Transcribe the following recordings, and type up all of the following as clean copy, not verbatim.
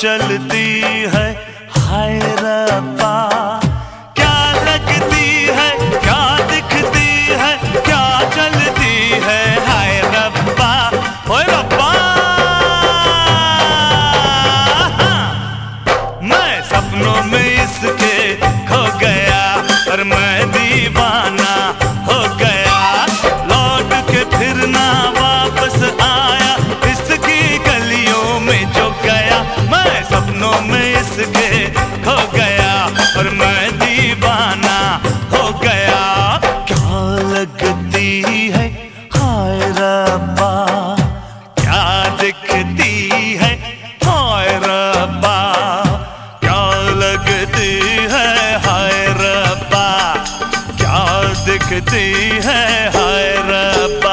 चलती है हाय रब्बा, क्या लगती है, क्या दिखती है, क्या चलती है हाय रब्बा, ओए रब्बा। मैं सपनों में इसके खो गया और मैं दीवाना हो गया, लौट के फिर ना वापस आया इसकी गलियों में जो गया। मैं सपनों में इसके खो गया और मैं दीवाना हो गया। क्या लगती है हाय रब्बा, क्या दिखती है हाय रब्बा, क्या लगती है हाय रब्बा, क्या दिखती है हाय रब्बा।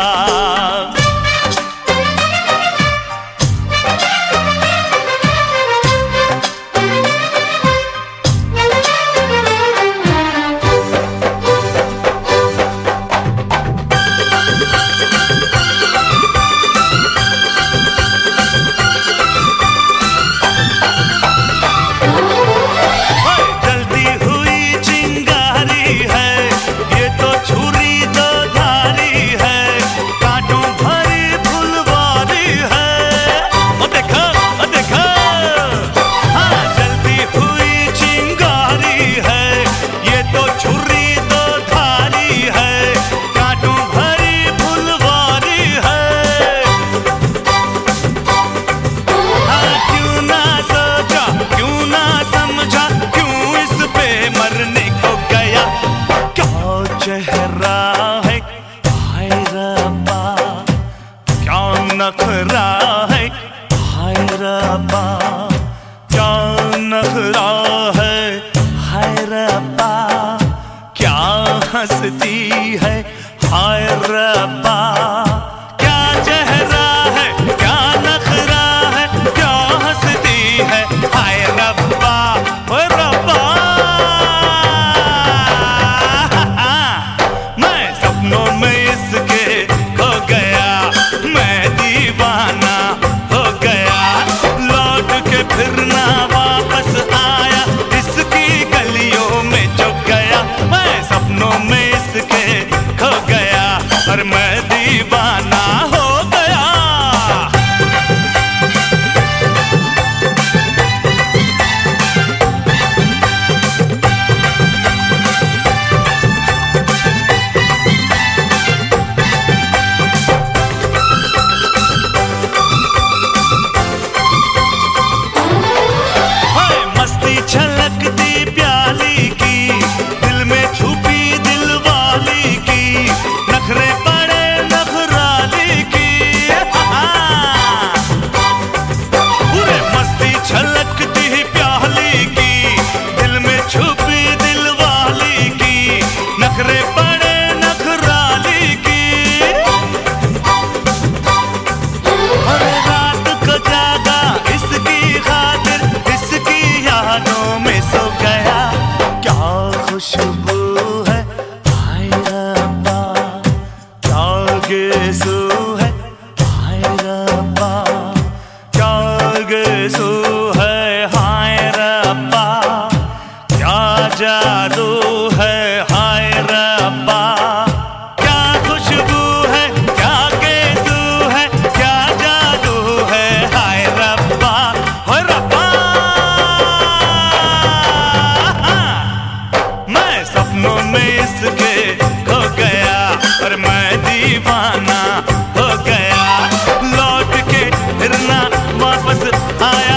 चेहरा है हाय रब्बा, क्या नखरा है हाय रब्बा, क्या नखरा है हाय रब्बा, क्या हंसती है हाय रब्बा, क्या चेहरा है, क्या नखरा है, क्या हंसती है हाय रब्बा, ओए रब्बा। सपनों में इसके खो गया, मैं दीवाना हो गया, लौट के फिर ना वापस आया इसकी गलियों में जो गया। मैं सपनों में इसके खो गया और मैं दीवाना हो गया। छलकती प्याली की, दिल में छुपी दिल वाली की, नखरे पड़े नखराली की, पूरे मस्ती छलकती प्याली की, दिल में छुपी दिल वाली की, नखरे पड़े नखराली की। हर रात को जागा इसकी खातिर, इसकी यादों में सो गया। क्या खुशबू है हाय रब्बा, क्या गेसू है हाय रब्बा, क्या गेसू है हाय रब्बा, क्या जादू है हाय रब्बा, क्या खुशबू है, क्या गेसू है, क्या जादू है हाय रब्बा, हाय रब्बा। सपनों में इसके खो गया और मैं दीवाना हो गया, लौट के फिर ना वापस आया